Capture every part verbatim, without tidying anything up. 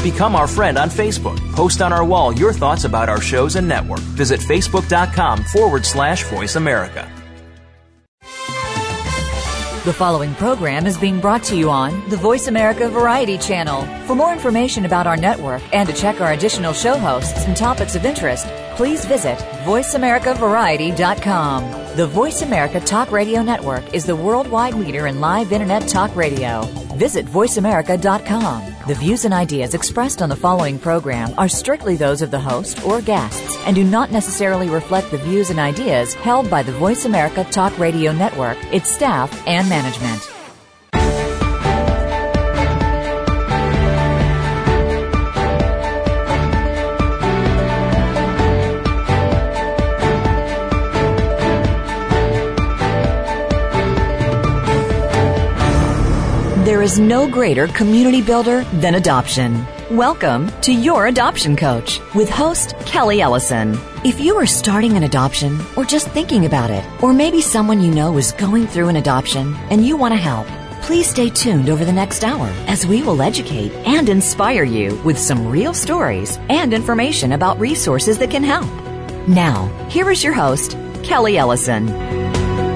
Become our friend on Facebook. Post on our wall your thoughts about our shows and network. Visit facebook.com forward slash Voice America. The following program is being brought to you on the Voice America Variety Channel. For more information about our network and to check our additional show hosts and topics of interest, please visit voice america variety dot com. The Voice America Talk Radio Network is the worldwide leader in live Internet talk radio. Visit voice america dot com. The views and ideas expressed on the following program are strictly those of the host or guests and do not necessarily reflect the views and ideas held by the Voice America Talk Radio Network, its staff, and management. There is no greater community builder than adoption. Welcome to Your Adoption Coach with host Kelly Ellison. If you are starting an adoption or just thinking about it, or maybe someone you know is going through an adoption and you want to help, please stay tuned over the next hour as we will educate and inspire you with some real stories and information about resources that can help. Now, here is your host, Kelly Ellison.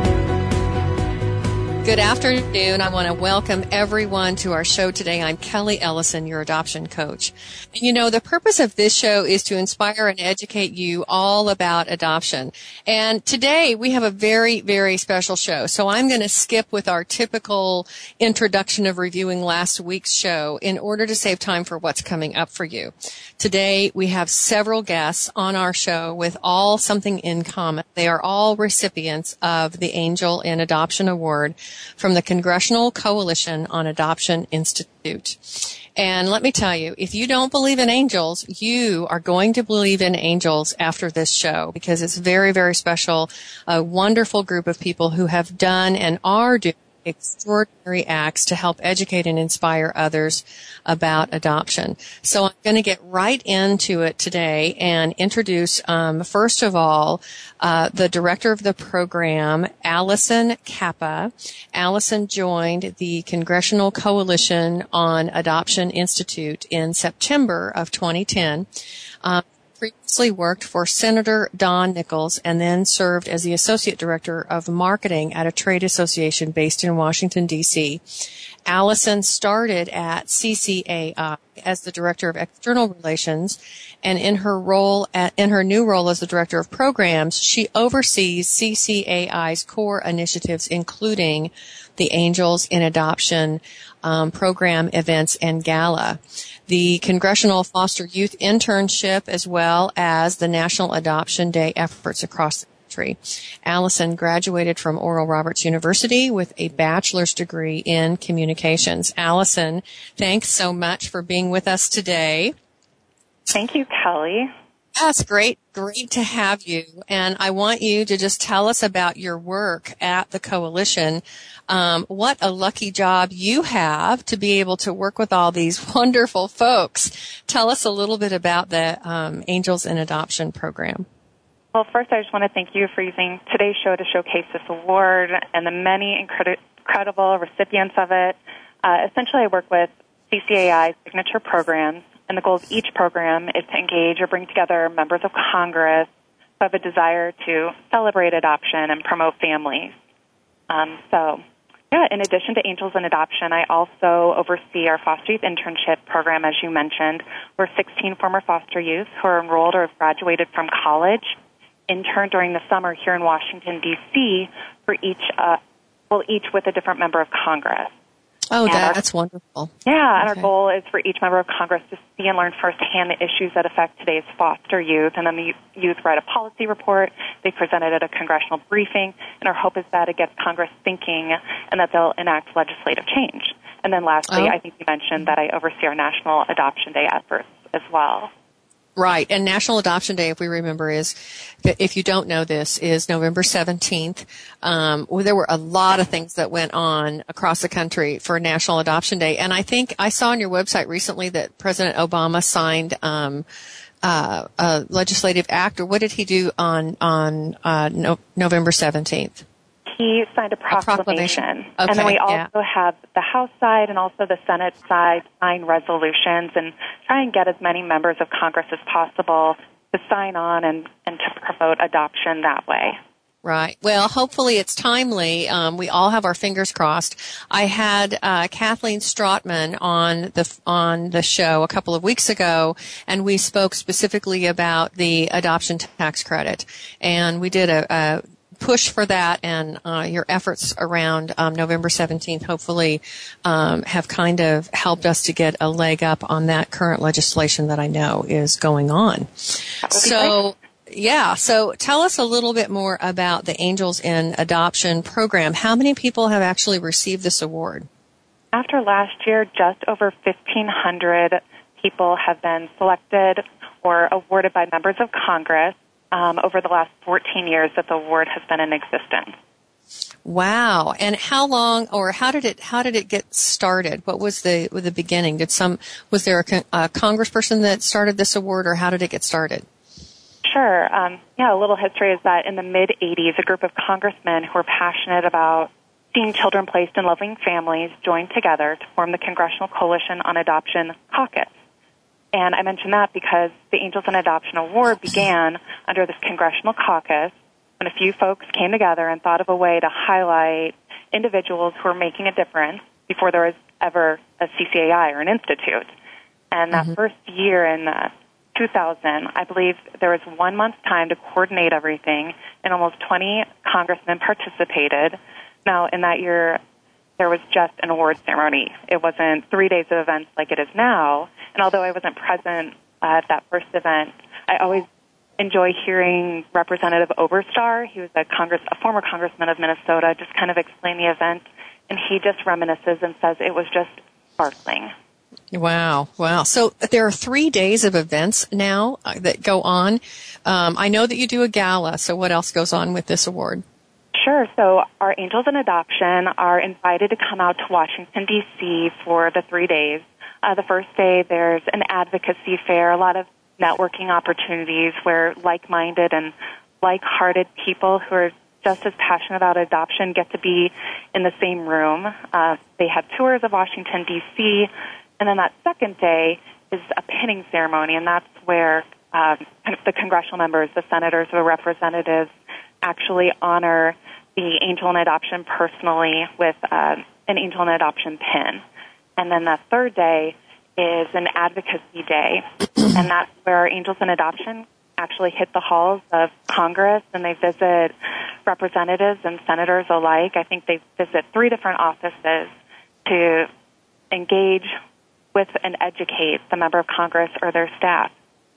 Good afternoon. I want to welcome everyone to our show today. I'm Kelly Ellison, your adoption coach. You know, the purpose of this show is to inspire and educate you all about adoption. And today we have a very, very special show. So I'm going to skip with our typical introduction of reviewing last week's show in order to save time for what's coming up for you. Today we have several guests on our show with all something in common. They are all recipients of the Angel in Adoption Award from the Congressional Coalition on Adoption Institute. And let me tell you, if you don't believe in angels, you are going to believe in angels after this show because it's very, very special. A wonderful group of people who have done and are doing extraordinary acts to help educate and inspire others about adoption. So I'm going to get right into it today and introduce, um, first of all, uh, the director of the program, Allison Kappa. Allison joined the Congressional Coalition on Adoption Institute in September of twenty ten. Um, previously worked for Senator Don Nickles and then served as the Associate Director of Marketing at a trade association based in Washington, D C. Allison started at C C A I as the Director of External Relations, and in her role at, in her new role as the Director of Programs, she oversees C C A I's core initiatives, including the Angels in Adoption um, program, events, and gala, the Congressional Foster Youth Internship, as well as the National Adoption Day efforts across the country. Allison graduated from Oral Roberts University with a bachelor's degree in communications. Allison, thanks so much for being with us today. Thank you, Kelly. That's great. Great to have you. And I want you to just tell us about your work at the coalition. Um, what a lucky job you have to be able to work with all these wonderful folks. Tell us a little bit about the um, Angels in Adoption program. Well, first, I just want to thank you for using today's show to showcase this award and the many incredi- incredible recipients of it. Uh, essentially, I work with C C A I signature programs, and the goal of each program is to engage or bring together members of Congress who have a desire to celebrate adoption and promote families. Um, so, yeah, in addition to Angels in Adoption, I also oversee our foster youth internship program, as you mentioned. We're sixteen former foster youth who are enrolled or have graduated from college, interned during the summer here in Washington, D C, for each, uh, well, each with a different member of Congress. Oh, and that's our, wonderful. Yeah, and okay. Our goal is for each member of Congress to see and learn firsthand the issues that affect today's foster youth. And then the youth write a policy report. They present it at a congressional briefing. And our hope is that it gets Congress thinking and that they'll enact legislative change. And then lastly, oh. I think you mentioned that I oversee our National Adoption Day efforts as well. Right. And National Adoption Day, if we remember, is, if you don't know this, is November seventeenth. Um, well, there were a lot of things that went on across the country for National Adoption Day. And I think I saw on your website recently that President Obama signed um, uh, a legislative act, or what did he do on, on uh, no, November seventeenth? he signed a proclamation. A proclamation. Okay, and then we also yeah. have the House side and also the Senate side sign resolutions and try and get as many members of Congress as possible to sign on and, and to promote adoption that way. Right. Well, hopefully it's timely. Um, we all have our fingers crossed. I had uh, Kathleen Strautman on the on the show a couple of weeks ago, and we spoke specifically about the adoption tax credit, and we did a, a push for that, and uh, your efforts around um, November seventeenth hopefully um, have kind of helped us to get a leg up on that current legislation that I know is going on. So. Yeah, so tell us a little bit more about the Angels in Adoption program. How many people have actually received this award? After last year, just over fifteen hundred people have been selected or awarded by members of Congress um, over the last fourteen years that the award has been in existence. Wow! And how long, or how did it how did it get started? What was the was the beginning? Did some was there a, a congressperson that started this award, or how did it get started? Sure. Um, yeah, a little history is that in the mid-eighties, a group of congressmen who were passionate about seeing children placed in loving families joined together to form the Congressional Coalition on Adoption Caucus. And I mention that because the Angels in Adoption Award began under this Congressional Caucus when a few folks came together and thought of a way to highlight individuals who were making a difference before there was ever a C C A I or an institute. And that mm-hmm. first year in uh, two thousand, I believe there was one month's time to coordinate everything, and almost twenty congressmen participated. Now, in that year, there was just an award ceremony. It wasn't three days of events like it is now. And although I wasn't present at that first event, I always enjoy hearing Representative Oberstar. He was a Congress, a former congressman of Minnesota, just kind of explain the event, and he just reminisces and says it was just sparkling. Wow, wow. So there are three days of events now uh, that go on. Um, I know that you do a gala, so what else goes on with this award? Sure. So our Angels in Adoption are invited to come out to Washington, D C for the three days. Uh, the first day, there's an advocacy fair, a lot of networking opportunities where like-minded and like-hearted people who are just as passionate about adoption get to be in the same room. Uh, they have tours of Washington, D C, and then that second day is a pinning ceremony, and that's where uh, kind of the congressional members, the senators, the representatives, actually honor the Angel in Adoption personally with uh, an Angel in Adoption pin. And then that third day is an advocacy day, and that's where our Angels in Adoption actually hit the halls of Congress, and they visit representatives and senators alike. I think they visit three different offices to engage with and educate the member of Congress or their staff.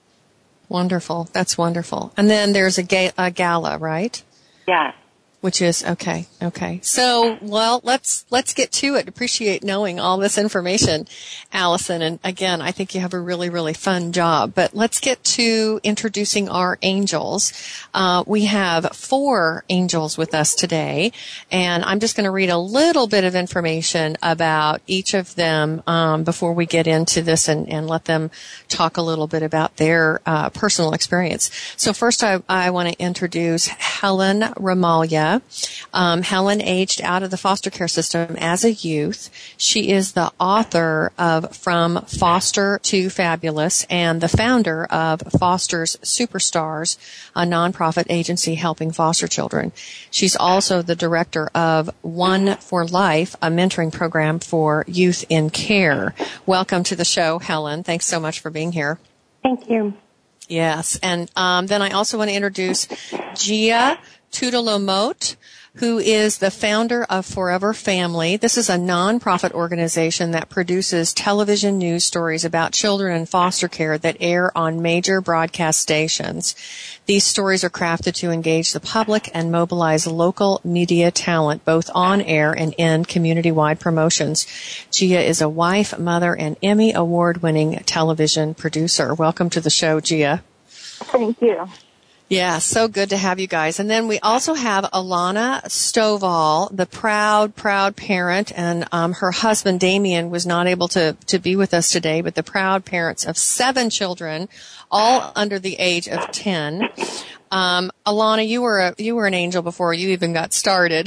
Wonderful. That's wonderful. And then there's a, ga- a gala, right? Yeah. Which is, okay, okay. So, well, let's, let's get to it. Appreciate knowing all this information, Allison. And again, I think you have a really, really fun job. But let's get to introducing our angels. Uh, we have four angels with us today, and I'm just going to read a little bit of information about each of them, um, before we get into this and, and let them talk a little bit about their, uh, personal experience. So first I, I want to introduce Helen Ramalia. Um, Helen aged out of the foster care system as a youth. She is the author of From Foster to Fabulous and the founder of Foster's Superstars, a nonprofit agency helping foster children. She's also the director of One for Life, a mentoring program for youth in care. Welcome to the show, Helen. Thanks so much for being here. Thank you. Yes, and um, then I also want to introduce Gia Tudalomote, who is the founder of Forever Family. This is a nonprofit organization that produces television news stories about children in foster care that air on major broadcast stations. These stories are crafted to engage the public and mobilize local media talent, both on air and in community-wide promotions. Gia is a wife, mother, and Emmy Award-winning television producer. Welcome to the show, Gia. Thank you. Yeah, so good to have you guys. And then we also have Alana Stovall, the proud, proud parent, and um, her husband, Damien, was not able to, to be with us today, but the proud parents of seven children, all under the age of ten. Um, Alana, you were a, you were an angel before you even got started.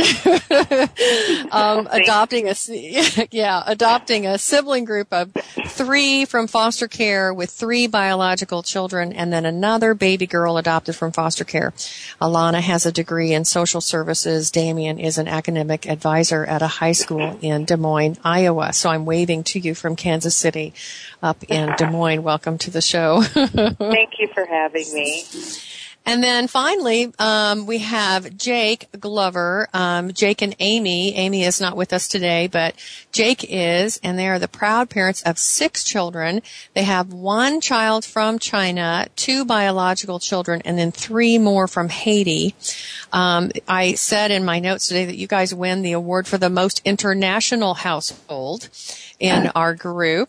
um, adopting a yeah, adopting a sibling group of three from foster care with three biological children, and then another baby girl adopted from foster care. Alana has a degree in social services. Damien is an academic advisor at a high school in Des Moines, Iowa. So I'm waving to you from Kansas City up in Des Moines. Welcome to the show. Thank you for having me. And then finally, um, we have Jake Glover. Um, Jake and Amy. Amy is not with us today, but Jake is, and they are the proud parents of six children. They have one child from China, two biological children, and then three more from Haiti. Um, I said in my notes today that you guys win the award for the most international household in our group.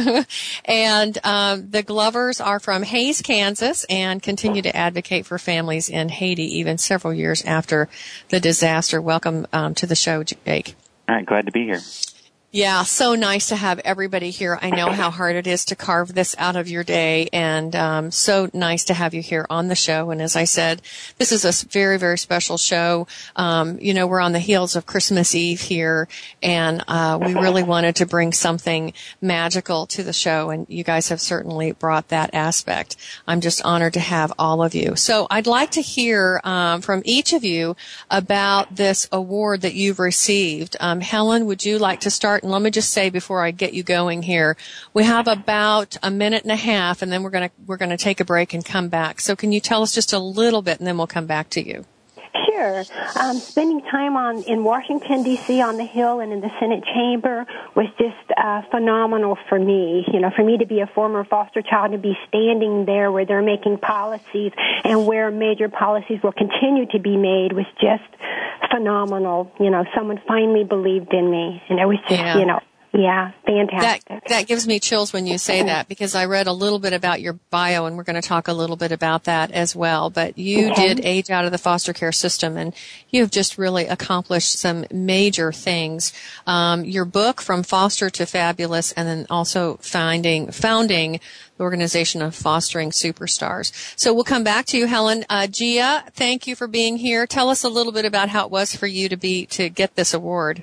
And um, the Glovers are from Hays, Kansas, and continue to advocate for families in Haiti even several years after the disaster. Welcome um, to the show, Jake. All right, glad to be here. Yeah, so nice to have everybody here. I know how hard it is to carve this out of your day, and um, so nice to have you here on the show. And as I said, this is a very, very special show. Um, you know, we're on the heels of Christmas Eve here, and uh, we really wanted to bring something magical to the show, and you guys have certainly brought that aspect. I'm just honored to have all of you. So I'd like to hear um, from each of you about this award that you've received. Um, Helen, would you like to start? And let me just say before I get you going here, we have about a minute and a half, and then we're going to we're going to take a break and come back. So can you tell us just a little bit, and then we'll come back to you? Sure. Um, spending time on in Washington, D C on the Hill and in the Senate chamber was just uh, phenomenal for me. You know, for me to be a former foster child and be standing there where they're making policies and where major policies will continue to be made was just phenomenal. You know, someone finally believed in me, and it was just, yeah. you know, yeah, fantastic. That, that gives me chills when you say that, because I read a little bit about your bio, and we're going to talk a little bit about that as well. But you okay. did age out of the foster care system, and you've just really accomplished some major things. Um, your book, From Foster to Fabulous, and then also finding, founding the organization of Fostering Superstars. So we'll come back to you, Helen. Uh, Gia, thank you for being here. Tell us a little bit about how it was for you to be to get this award.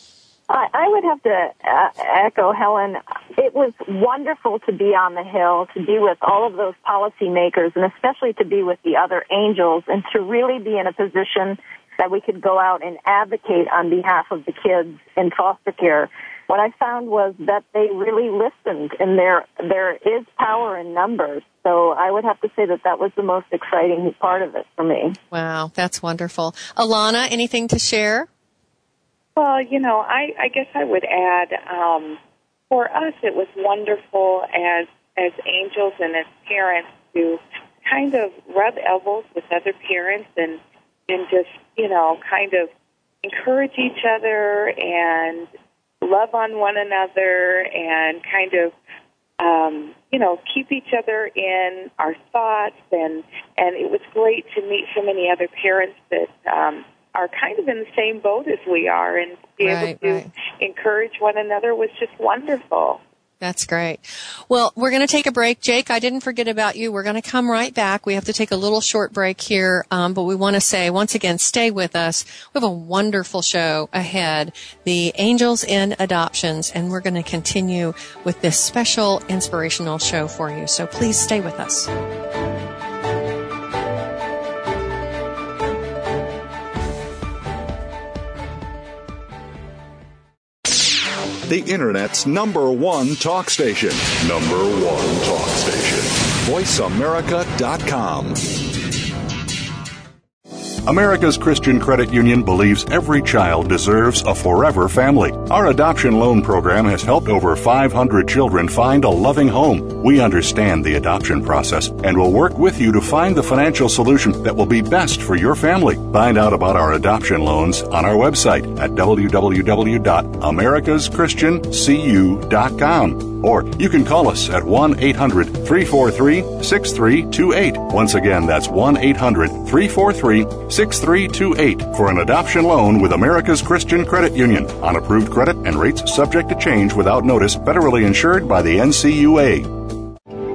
I would have to uh, echo Helen. It was wonderful to be on the Hill, to be with all of those policymakers, and especially to be with the other angels, and to really be in a position that we could go out and advocate on behalf of the kids in foster care. What I found was that they really listened, and there there is power in numbers. So I would have to say that that was the most exciting part of it for me. Wow, that's wonderful. Alana, anything to share? Well, you know, I, I guess I would add, um, for us it was wonderful as as angels and as parents to kind of rub elbows with other parents and, and just, you know, kind of encourage each other and love on one another and kind of, um, you know, keep each other in our thoughts. And, and it was great to meet so many other parents that um are kind of in the same boat as we are, and to be right, able to right. encourage one another was just wonderful. That's great. Well, we're going to take a break. Jake, I didn't forget about you. We're going to come right back. We have to take a little short break here, um, but we want to say, once again, stay with us. We have a wonderful show ahead, the Angels in Adoptions, and we're going to continue with this special inspirational show for you. So please stay with us. The Internet's number one talk station. Number one talk station. voice america dot com. America's Christian Credit Union believes every child deserves a forever family. Our adoption loan program has helped over five hundred children find a loving home. We understand the adoption process and will work with you to find the financial solution that will be best for your family. Find out about our adoption loans on our website at w w w dot americas christian c u dot com. Or you can call us at one eight hundred three four three six three two eight. Once again, that's one eight hundred three four three six three two eight for an adoption loan with America's Christian Credit Union. On approved credit and rates subject to change without notice, federally insured by the N C U A.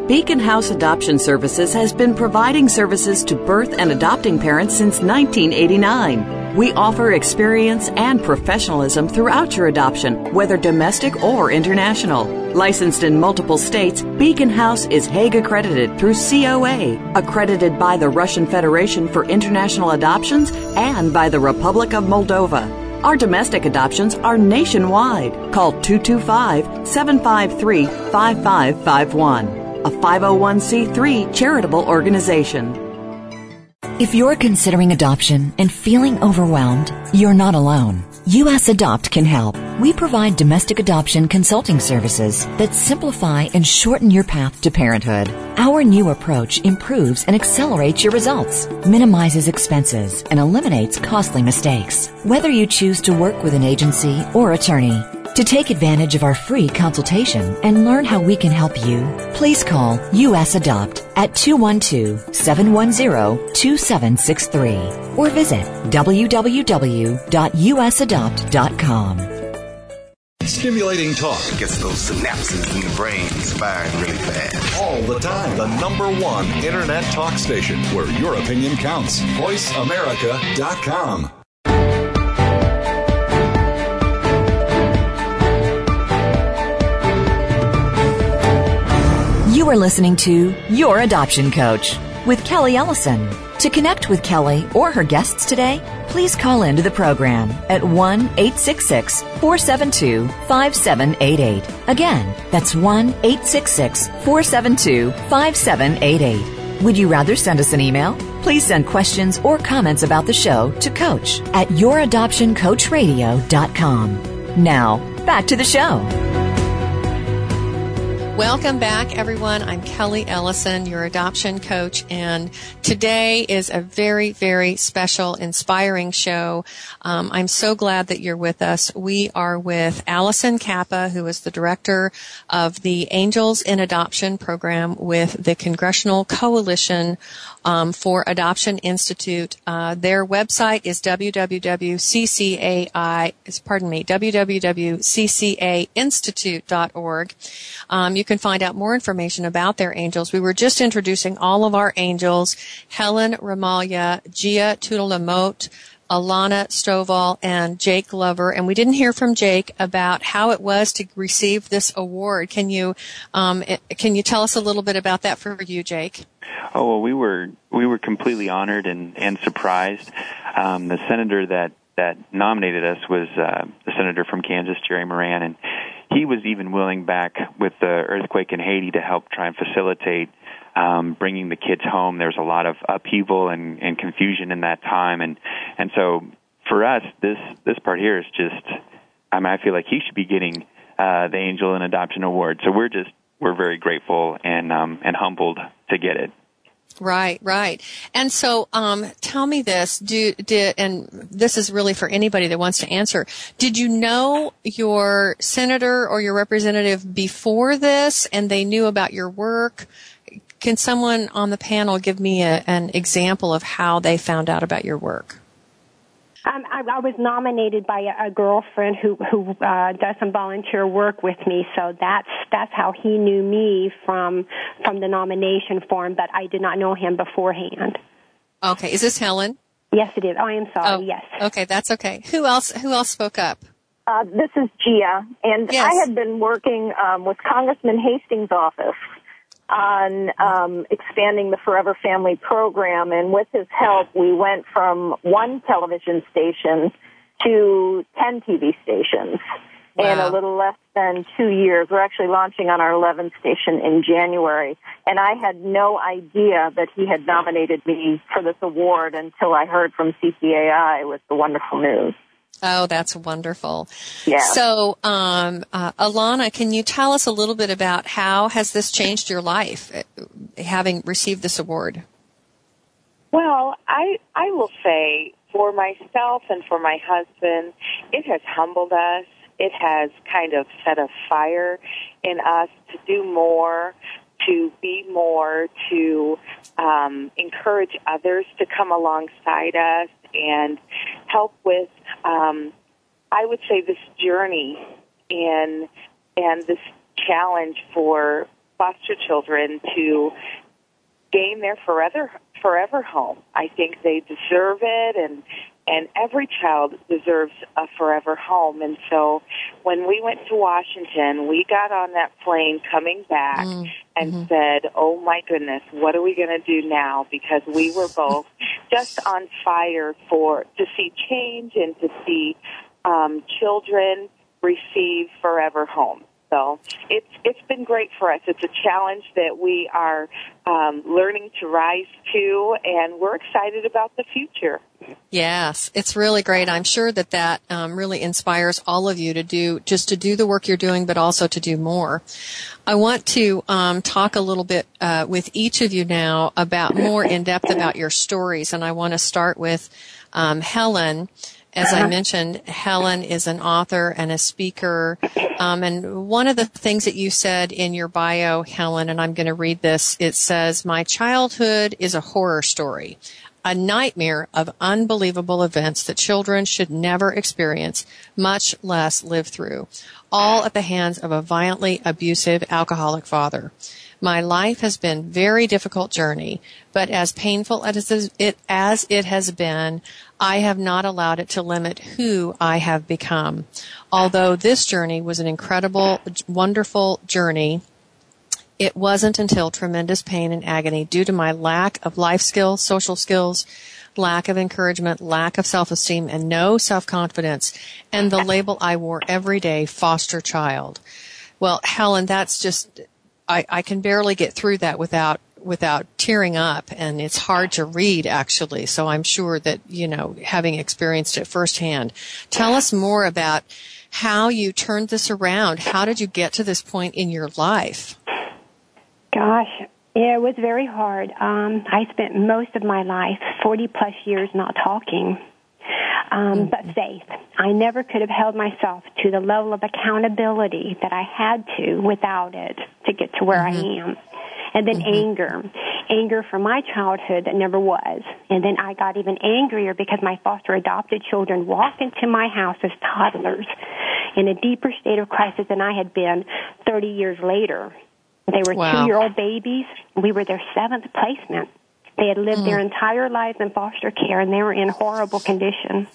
Beacon House Adoption Services has been providing services to birth and adopting parents since nineteen eighty-nine. We offer experience and professionalism throughout your adoption, whether domestic or international. Licensed in multiple states, Beacon House is Hague accredited through C O A, accredited by the Russian Federation for International Adoptions and by the Republic of Moldova. Our domestic adoptions are nationwide. Call two two five, seven five three, five five five one, a five oh one c three charitable organization. If you're considering adoption and feeling overwhelmed, you're not alone. U S Adopt can help. We provide domestic adoption consulting services that simplify and shorten your path to parenthood. Our new approach improves and accelerates your results, minimizes expenses, and eliminates costly mistakes. Whether you choose to work with an agency or attorney, to take advantage of our free consultation and learn how we can help you, please call U S Adopt at two one two, seven one zero, two seven six three or visit w w w dot u s adopt dot com. Stimulating talk gets those synapses in the brain firing really fast. All the time. The number one internet talk station where your opinion counts. voice america dot com. You are listening to Your Adoption Coach with Kelly Ellison. To connect with Kelly or her guests today, please call into the program at one eight six six, four seven two, five seven eight eight. Again, that's one eight six six, four seven two, five seven eight eight. Would you rather send us an email? Please send questions or comments about the show to coach at your adoption coach radio dot com. Now, back to the show. Welcome back, everyone. I'm Kelly Ellison, your adoption coach, and today is a very, very special, inspiring show. Um, I'm so glad that you're with us. We are with Allison Kappa, who is the director of the Angels in Adoption program with the Congressional Coalition um, for Adoption Institute. Uh, their website is w w w dot c c a i, pardon me, w w w dot c c a institute dot org. Um, you can find out more information about their angels. We were just introducing all of our angels, Helen Ramalia, Gia Tudelamote, Alana Stovall, and Jake Glover. And we didn't hear from Jake about how it was to receive this award. Can you um, can you tell us a little bit about that for you, Jake? Oh, well, we were we were completely honored and, and surprised. Um, the senator that, that nominated us was uh, the senator from Kansas, Jerry Moran, and he was even willing back with the earthquake in Haiti to help try and facilitate um, bringing the kids home. There was a lot of upheaval and, and confusion in that time, and and so for us, this this part here is just, I mean, I feel like he should be getting uh, the Angel in Adoption Award. So we're just we're very grateful and um, and humbled to get it. Right, right. And so, um, tell me this, do, did, and this is really for anybody that wants to answer, did you know your senator or your representative before this and they knew about your work? Can someone on the panel give me a, an example of how they found out about your work? Um, I, I was nominated by a, a girlfriend who who uh, does some volunteer work with me, so that's that's how he knew me from from the nomination form. But I did not know him beforehand. Okay, is this Helen? Yes, it is. I am sorry. Oh, yes. Okay, that's okay. Who else? Who else spoke up? Uh, this is Gia, and yes. I had been working um, with Congressman Hastings' office on um, expanding the Forever Family program, and with his help, we went from one television station to ten T V stations wow. in a little less than two years. We're actually launching on our eleventh station in January, and I had no idea that he had nominated me for this award until I heard from C C A I with the wonderful news. Oh, that's wonderful. Yeah. So, um, uh, Alana, can you tell us a little bit about how has this changed your life, having received this award? Well, I I will say for myself and for my husband, it has humbled us. It has kind of set a fire in us to do more, to be more, to um, encourage others to come alongside us and help with, um, I would say, this journey in and this challenge for foster children to gain their forever forever home. I think they deserve it, and and every child deserves a forever home. And so when we went to Washington, we got on that plane coming back mm. and mm-hmm. said, oh, my goodness, what are we going to do now? Because we were both just on fire for to see change and to see um, children receive forever homes. So it's it's been great for us. It's a challenge that we are um, learning to rise to, and we're excited about the future. Yes, it's really great. I'm sure that that um, really inspires all of you to do just to do the work you're doing, but also to do more. I want to um, talk a little bit uh, with each of you now about more in depth about your stories, and I want to start with um, Helen. As I mentioned, Helen is an author and a speaker. Um, and one of the things that you said in your bio, Helen, and I'm going to read this, it says, my childhood is a horror story, a nightmare of unbelievable events that children should never experience, much less live through, all at the hands of a violently abusive alcoholic father. My life has been a very difficult journey, but as painful as it, as it has been, I have not allowed it to limit who I have become. Although this journey was an incredible, wonderful journey, it wasn't until tremendous pain and agony due to my lack of life skills, social skills, lack of encouragement, lack of self-esteem, and no self-confidence, and the label I wore every day, foster child. Well, Helen, that's just... I, I can barely get through that without without tearing up, and it's hard to read, actually. So I'm sure that, you know, having experienced it firsthand. Tell us more about how you turned this around. How did you get to this point in your life? Gosh, it was very hard. Um, I spent most of my life, forty plus years, not talking. Um, but faith. I never could have held myself to the level of accountability that I had to without it to get to where mm-hmm. I am. And then mm-hmm. anger. Anger from my childhood that never was. And then I got even angrier because my foster adopted children walked into my house as toddlers in a deeper state of crisis than I had been thirty years later. They were wow. two-year-old babies. We were their seventh placement. They had lived mm. their entire lives in foster care, and they were in horrible condition.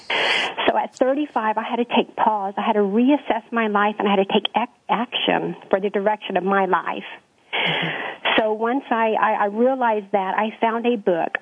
So at thirty-five, I had to take pause. I had to reassess my life, and I had to take ac- action for the direction of my life. Mm-hmm. So once I, I, I realized that, I found a book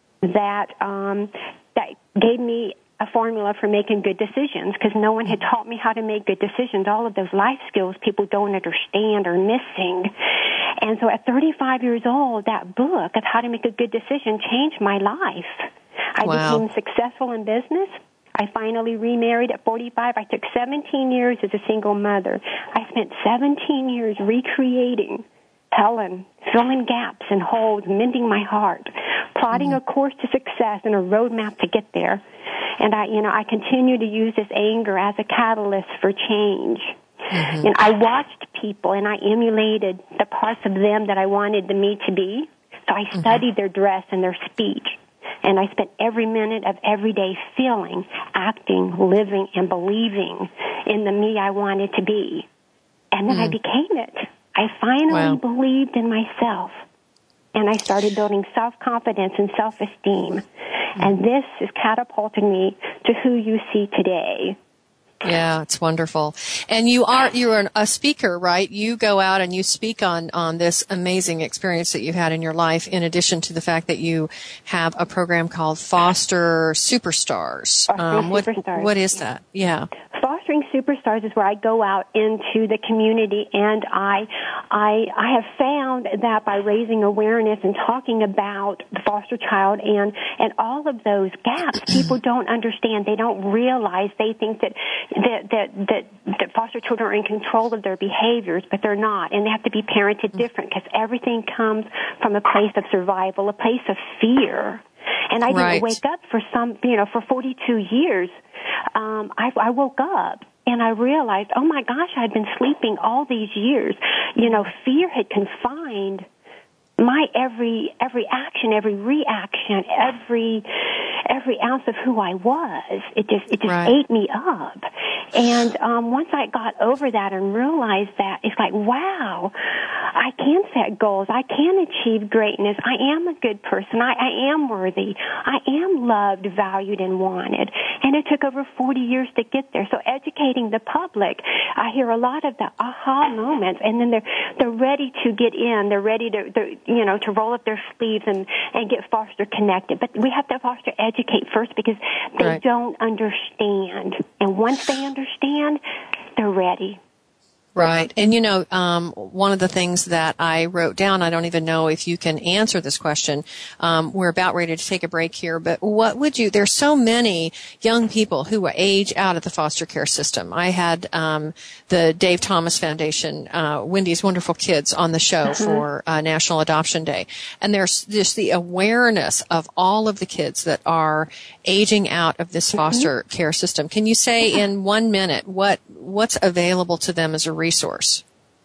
that um, that gave me a formula for making good decisions, because no one had taught me how to make good decisions. All of those life skills people don't understand are missing. And so at thirty-five years old, that book of how to make a good decision changed my life. I wow. became successful in business. I finally remarried at forty-five. I took seventeen years as a single mother. I spent seventeen years recreating Helen, filling gaps and holes, mending my heart, plotting mm-hmm. a course to success and a roadmap to get there. And I, you know, I continue to use this anger as a catalyst for change. Mm-hmm. And I watched people, and I emulated the parts of them that I wanted me to be. So I mm-hmm. studied their dress and their speech. And I spent every minute of every day feeling, acting, living, and believing in the me I wanted to be. And then mm. I became it. I finally wow. believed in myself. And I started building self-confidence and self-esteem. Mm. And this has catapulted me to who you see today. Yeah, it's wonderful. And you are, you're a speaker, right? You go out and you speak on, on this amazing experience that you've had in your life, in addition to the fact that you have a program called Foster Superstars. Fostering um, what, Superstars. What is that? Yeah. Fostering Superstars is where I go out into the community, and I, I, I have found that by raising awareness and talking about the foster child and, and all of those gaps, people don't understand. They don't realize. They think that That, that that that foster children are in control of their behaviors, but they're not, and they have to be parented different, because everything comes from a place of survival, a place of fear. And I right. didn't wake up for some, you know, for forty-two years. Um, I, I woke up and I realized, oh my gosh, I'd been sleeping all these years. You know, fear had confined my every every action, every reaction, every every ounce of who I was. It just it just right. ate me up. And um once I got over that and realized that, it's like, wow, I can set goals. I can achieve greatness. I am a good person. I, I am worthy. I am loved, valued, and wanted. And it took over forty years to get there. So educating the public, I hear a lot of the aha moments, and then they're they're ready to get in. They're ready to, they're, you know, to roll up their sleeves and and get foster connected. But we have to foster educate first because they right. don't understand. And once they understand, they're ready. Right. And, you know, um, one of the things that I wrote down, I don't even know if you can answer this question. Um, we're about ready to take a break here, but what would you, there's so many young people who age out of the foster care system. I had um, the Dave Thomas Foundation, uh, Wendy's Wonderful Kids on the show mm-hmm. for uh, National Adoption Day. And there's just the awareness of all of the kids that are aging out of this foster mm-hmm. care system. Can you say yeah. in one minute what what's available to them as a resource?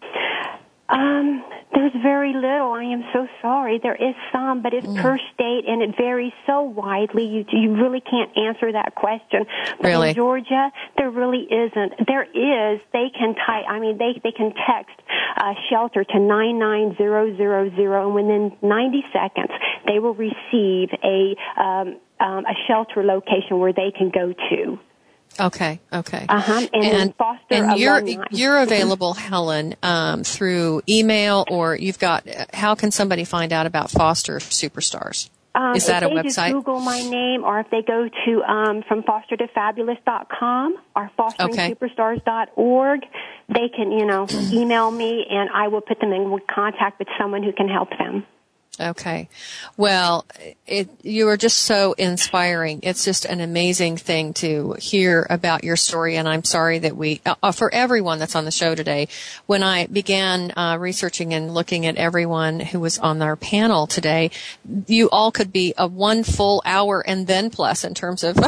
Um, there's very little. I am so sorry. There is some, but it's mm. per state, and it varies so widely. You you really can't answer that question. But really? In Georgia, there really isn't. There is. They can type. I mean, they they can text uh, shelter to nine nine zero zero zero, and within ninety seconds, they will receive a um, um, a shelter location where they can go to. Okay, okay. Uh-huh. And, and, foster and you're, alumni. you're available, Helen, um, through email, or you've got, how can somebody find out about Foster Superstars? Um, Is that a website? If they just Google my name, or if they go to um, from foster to fabulous dot com or fostering superstars dot org, they can, you know, email me, and I will put them in contact with someone who can help them. Okay. Well, it, you are just so inspiring. It's just an amazing thing to hear about your story, and I'm sorry that we, uh, for everyone that's on the show today, when I began uh, researching and looking at everyone who was on our panel today, you all could be a one full hour and then plus in terms of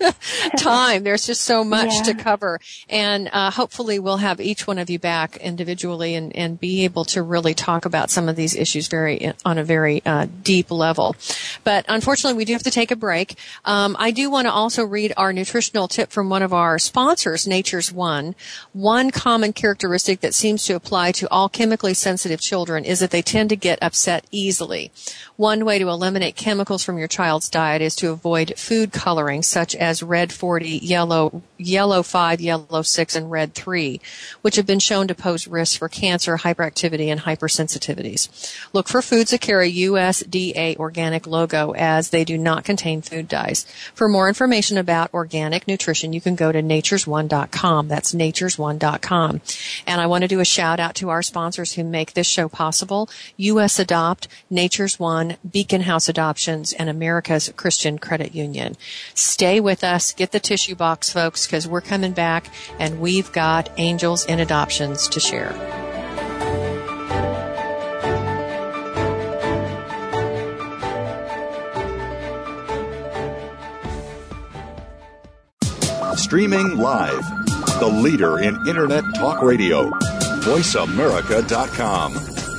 time. There's just so much yeah. to cover, and uh, hopefully we'll have each one of you back individually and, and be able to really talk about some of these issues very on a very very uh, deep level. But unfortunately, we do have to take a break. Um, I do want to also read our nutritional tip from one of our sponsors, Nature's One. One common characteristic that seems to apply to all chemically sensitive children is that they tend to get upset easily. One way to eliminate chemicals from your child's diet is to avoid food coloring such as red forty, yellow, yellow five, yellow six, and red three, which have been shown to pose risks for cancer, hyperactivity, and hypersensitivities. Look for foods that carry U S D A organic logo, as they do not contain food dyes. For more information about organic nutrition, you can go to natures one dot com. That's natures one dot com. And I want to do a shout out to our sponsors who make this show possible: U S Adopt, Nature's One, Beacon House Adoptions, and America's Christian Credit Union. Stay with us. Get the tissue box, folks, because we're coming back and we've got Angels in Adoptions to share. Streaming live, the leader in Internet talk radio, voice america dot com.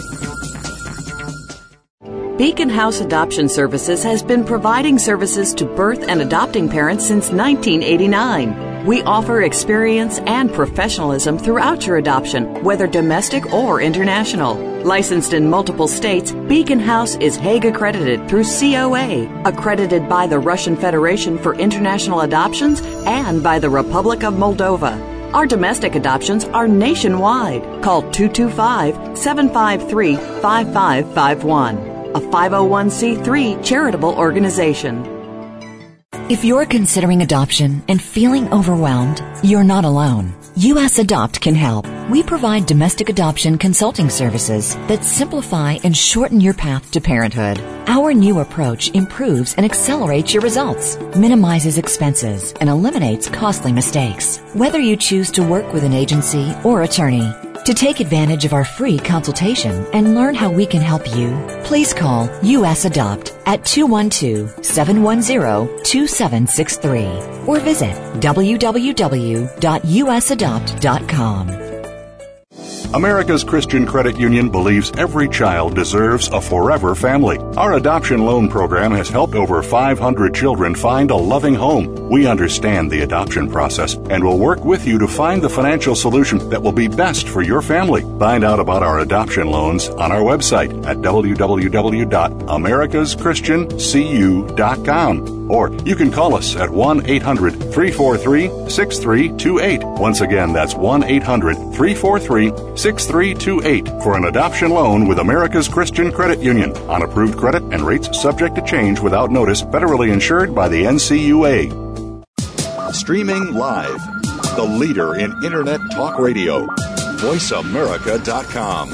Beacon House Adoption Services has been providing services to birth and adopting parents since nineteen eighty-nine. We offer experience and professionalism throughout your adoption, whether domestic or international. Licensed in multiple states, Beacon House is Hague accredited through C O A, accredited by the Russian Federation for International Adoptions and by the Republic of Moldova. Our domestic adoptions are nationwide. Call two two five, seven five three, five five five one. A five oh one c three charitable organization. If you're considering adoption and feeling overwhelmed, you're not alone. U S Adopt can help. We provide domestic adoption consulting services that simplify and shorten your path to parenthood. Our new approach improves and accelerates your results, minimizes expenses, and eliminates costly mistakes. Whether you choose to work with an agency or attorney, to take advantage of our free consultation and learn how we can help you, please call U S Adopt at two one two, seven one zero, two seven six three or visit w w w dot u s adopt dot com. America's Christian Credit Union believes every child deserves a forever family. Our adoption loan program has helped over five hundred children find a loving home. We understand the adoption process and will work with you to find the financial solution that will be best for your family. Find out about our adoption loans on our website at w w w dot americas christian c u dot com. Or you can call us at one eight hundred three four three six three two eight. Once again, that's one eight hundred three four three six three two eight for an adoption loan with America's Christian Credit Union. On approved credit and rates subject to change without notice, federally insured by the N C U A. Streaming live, the leader in Internet talk radio, voice america dot com.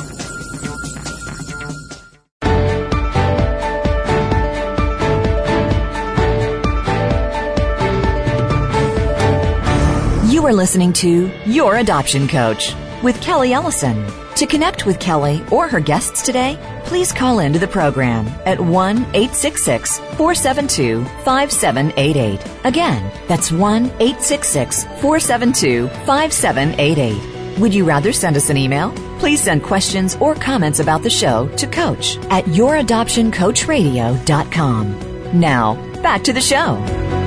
You are listening to Your Adoption Coach with Kelly Ellison. To connect with Kelly or her guests today, please call into the program at one eight six six, four seven two, five seven eight eight. Again, that's one eight six six, four seven two, five seven eight eight. Would you rather send us an email? Please send questions or comments about the show to coach at your adoption coach radio dot com. Now, back to the show.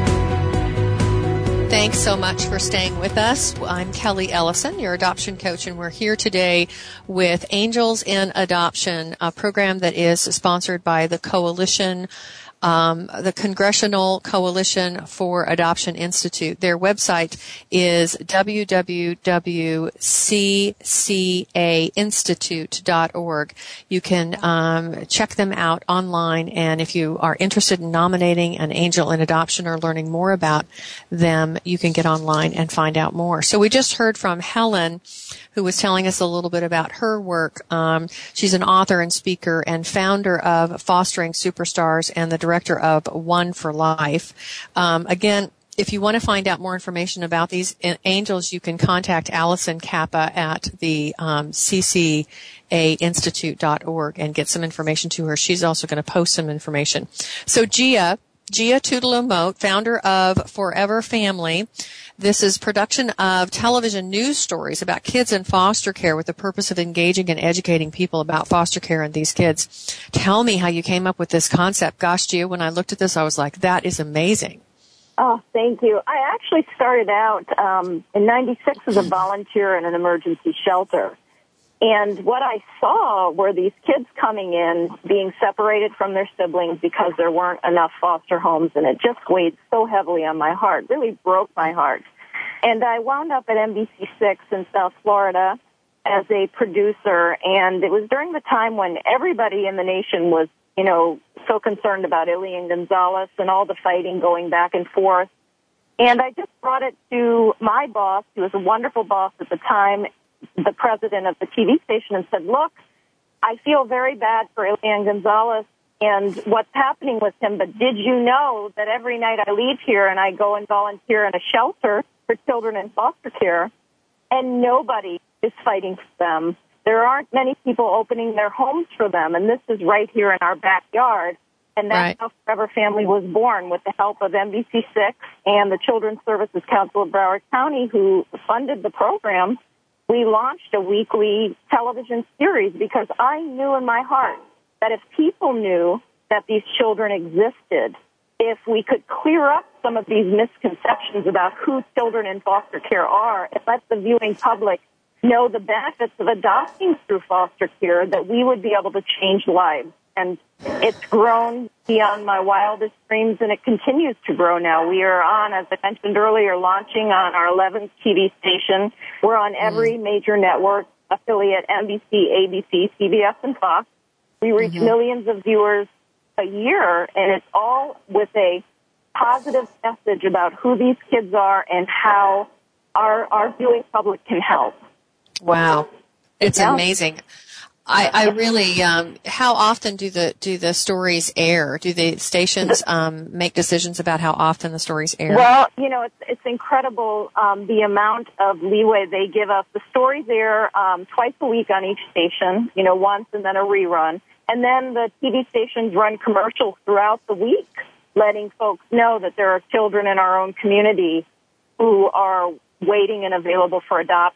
Thanks so much for staying with us. I'm Kelly Ellison, your adoption coach, and we're here today with Angels in Adoption, a program that is sponsored by the Coalition, um, the Congressional Coalition for Adoption Institute. Their website is w w w dot c c a institute dot org. You can um, check them out online, and if you are interested in nominating an angel in adoption or learning more about them, you can get online and find out more. So we just heard from Helen, who was telling us a little bit about her work. Um, she's an author and speaker and founder of Fostering Superstars and the director of One for Life. Um, again, if you want to find out more information about these angels, you can contact Allison Kappa at the um, c c a institute dot org and get some information to her. She's also going to post some information. So Gia, Gia Tudor-Mote, founder of Forever Family. This is production of television news stories about kids in foster care with the purpose of engaging and educating people about foster care and these kids. Tell me how you came up with this concept. Gosh, Gia, when I looked at this, I was like, that is amazing. Oh, thank you. I actually started out um, in ninety-six as a volunteer in an emergency shelter. And what I saw were these kids coming in, being separated from their siblings because there weren't enough foster homes, and it just weighed so heavily on my heart, really broke my heart. And I wound up at N B C six in South Florida as a producer, and it was during the time when everybody in the nation was, you know, so concerned about Elian Gonzalez and all the fighting going back and forth. And I just brought it to my boss, who was a wonderful boss at the time, the president of the T V station, and said, look, I feel very bad for Elian Gonzalez and what's happening with him, but did you know that every night I leave here and I go and volunteer in a shelter for children in foster care, and nobody is fighting for them. There aren't many people opening their homes for them, and this is right here in our backyard. And that's right. How Forever Family was born, with the help of N B C six and the Children's Services Council of Broward County, who funded the program. We launched a weekly television series because I knew in my heart that if people knew that these children existed, if we could clear up some of these misconceptions about who children in foster care are and let the viewing public know the benefits of adopting through foster care, that we would be able to change lives. And it's grown beyond my wildest dreams, and it continues to grow now. We are on, as I mentioned earlier, launching on our eleventh T V station. We're on every major network affiliate, N B C, A B C, C B S, and Fox. We reach mm-hmm. millions of viewers a year, and it's all with a positive message about who these kids are and how our, our viewing public can help. Wow. It's yeah. amazing. I, I really, um, how often do the, do the stories air? Do the stations, um, make decisions about how often the stories air? Well, you know, it's, it's incredible, um, the amount of leeway they give us. The stories air, um, twice a week on each station, you know, once and then a rerun. And then the T V stations run commercials throughout the week, letting folks know that there are children in our own community who are waiting and available for adoption.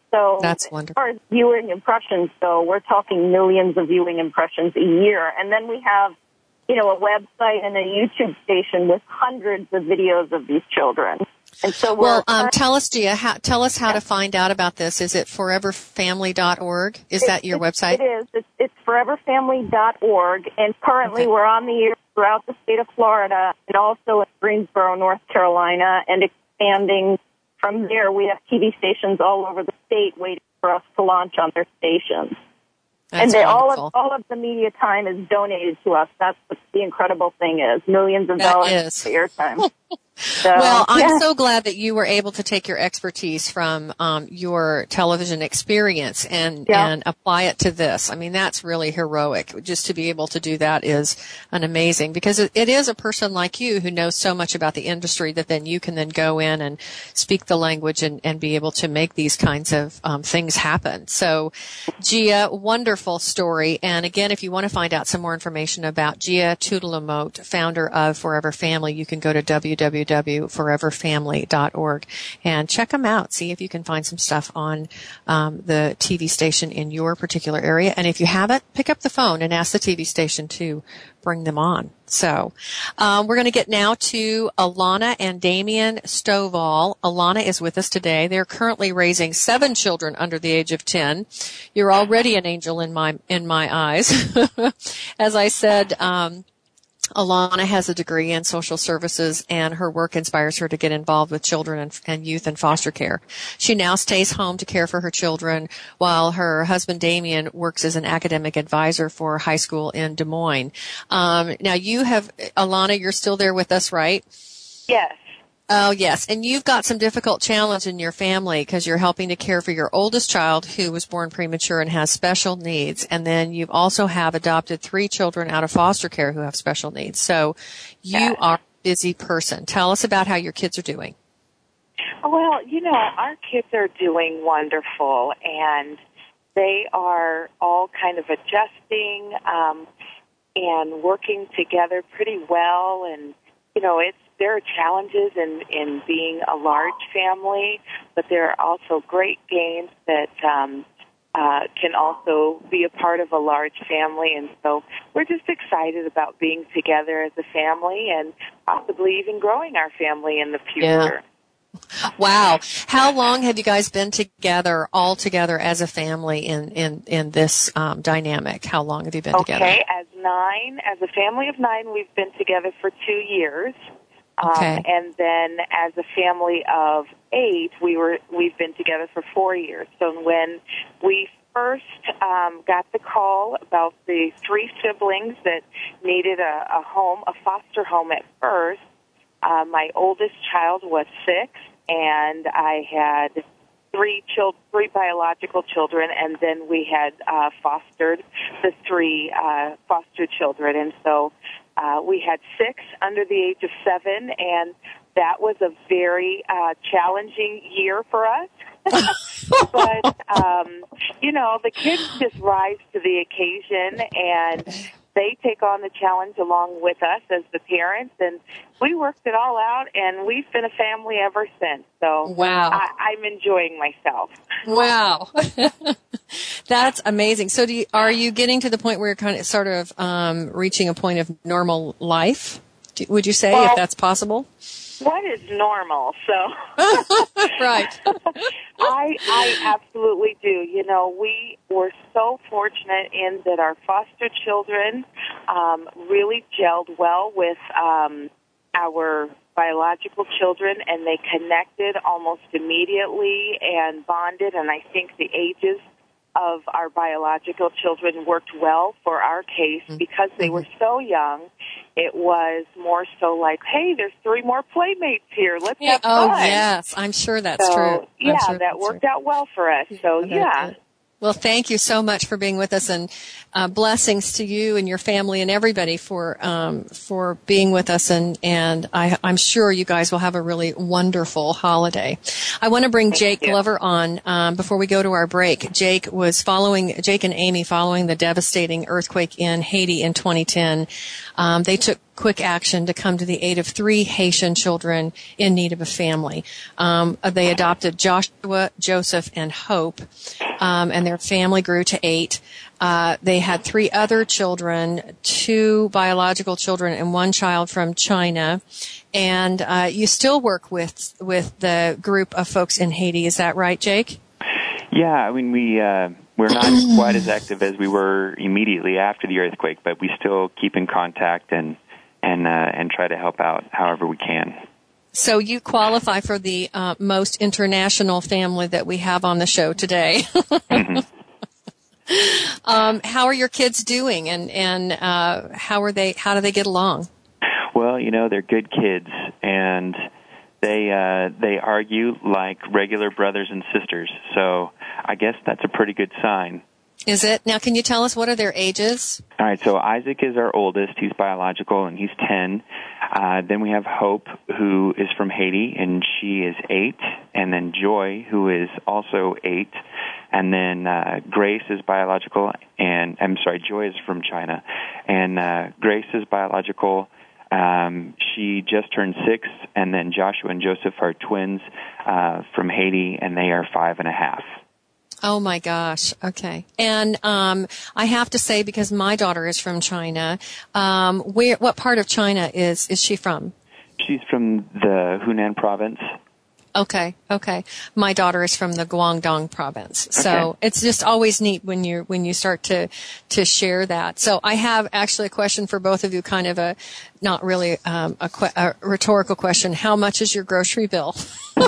So that's wonderful. As far as viewing impressions go, we're talking millions of viewing impressions a year. And then we have, you know, a website and a YouTube station with hundreds of videos of these children. And so we're well, um, tell us, Gia, how, tell us how to find out about this. Is it forever family dot org? Is it, that your it, website? It is. It's, it's forever family dot org. And currently okay. we're on the air throughout the state of Florida and also in Greensboro, North Carolina, and expanding from there. We have T V stations all over the state waiting for us to launch on their stations. That's and they, all wonderful. of all of the media time is donated to us. That's what the incredible thing is. Millions of that dollars is. for airtime. So, well, I'm yeah. so glad that you were able to take your expertise from um, your television experience and, yeah. and apply it to this. I mean, that's really heroic. Just to be able to do that is an amazing, because it, it is a person like you who knows so much about the industry that then you can then go in and speak the language and, and be able to make these kinds of um, things happen. So, Gia, wonderful story. And again, if you want to find out some more information about Gia Tuttlemote, founder of Forever Family, you can go to w w w dot forever family dot org and check them out. See if you can find some stuff on um, the T V station in your particular area. And if you haven't, pick up the phone and ask the T V station to bring them on. So um, we're going to get now to Alana and Damien Stovall. Alana is with us today. They're currently raising seven children under the age of ten. You're already an angel in my in my eyes. As I said, um, Alana has a degree in social services, and her work inspires her to get involved with children and, and youth in foster care. She now stays home to care for her children while her husband Damien works as an academic advisor for a high school in Des Moines. Um, now you have, Alana, you're still there with us, right? Yes. Oh, yes. And you've got some difficult challenge in your family because you're helping to care for your oldest child who was born premature and has special needs. And then you also have adopted three children out of foster care who have special needs. So you yes. are a busy person. Tell us about how your kids are doing. Well, you know, our kids are doing wonderful, and they are all kind of adjusting um, and working together pretty well. And, you know, it's there are challenges in, in being a large family, but there are also great gains that um, uh, can also be a part of a large family. And so we're just excited about being together as a family and possibly even growing our family in the future. Yeah. Wow. How long have you guys been together, all together as a family in, in, in this um, dynamic? How long have you been okay, together? Okay, as nine, as a family of nine, we've been together for two years. Okay. Um, and then as a family of eight, we were, we've been together for four years. So when we first um, got the call about the three siblings that needed a, a home, a foster home at first, uh, my oldest child was six, and I had three chil- three biological children, and then we had uh, fostered the three uh, foster children. And so Uh, we had six under the age of seven, and that was a very uh, challenging year for us. But, um, you know, the kids just rise to the occasion, and they take on the challenge along with us as the parents, and we worked it all out, and we've been a family ever since. So wow. I, I'm enjoying myself. Wow. That's amazing. So do you, are you getting to the point where you're kind of sort of um, reaching a point of normal life? Do, would you say, well, if that's possible? What is normal? So right. I I absolutely do. You know, we were so fortunate in that our foster children um, really gelled well with um, our biological children, and they connected almost immediately and bonded, and I think the ages of our biological children worked well for our case because they were so young. It was more so like, hey, there's three more playmates here. Let's yeah. have fun. Oh, yes. I'm sure that's so, true. Yeah, sure that worked true. out well for us. So, yeah. yeah. Well, thank you so much for being with us, and uh, blessings to you and your family and everybody for um, for being with us. And and I, I'm sure you guys will have a really wonderful holiday. I want to bring thank Jake you. Glover on um, before we go to our break. Jake was following Jake and Amy following the devastating earthquake in Haiti in twenty ten. Um, they took quick action to come to the aid of three Haitian children in need of a family. Um, they adopted Joshua, Joseph, and Hope, um, and their family grew to eight. Uh, they had three other children, two biological children and one child from China. And uh, you still work with with the group of folks in Haiti, is that right, Jake? Yeah, I mean, we, uh, we're not quite as active as we were immediately after the earthquake, but we still keep in contact and and uh, and try to help out however we can. So you qualify for the uh, most international family that we have on the show today. Mm-hmm. um, how are your kids doing, and and uh, how are they? How do they get along? Well, you know, they're good kids, and they uh, they argue like regular brothers and sisters. So I guess that's a pretty good sign. Is it? Now, can you tell us what are their ages? All right, so Isaac is our oldest. He's biological, and he's ten. Uh, then we have Hope, who is from Haiti, and she is eight. And then Joy, who is also eight. And then uh, Grace is biological, and I'm sorry, Joy is from China. And uh, Grace is biological. Um, she just turned six. And then Joshua and Joseph are twins uh, from Haiti, and they are five and a half. Oh my gosh. Okay. And, um, I have to say, because my daughter is from China, um, where, what part of China is, is she from? She's from the Hunan province. Okay. Okay. My daughter is from the Guangdong province. So okay. It's just always neat when you, when you start to, to share that. So I have actually a question for both of you, kind of a, not really, um, a, que- a rhetorical question. How much is your grocery bill?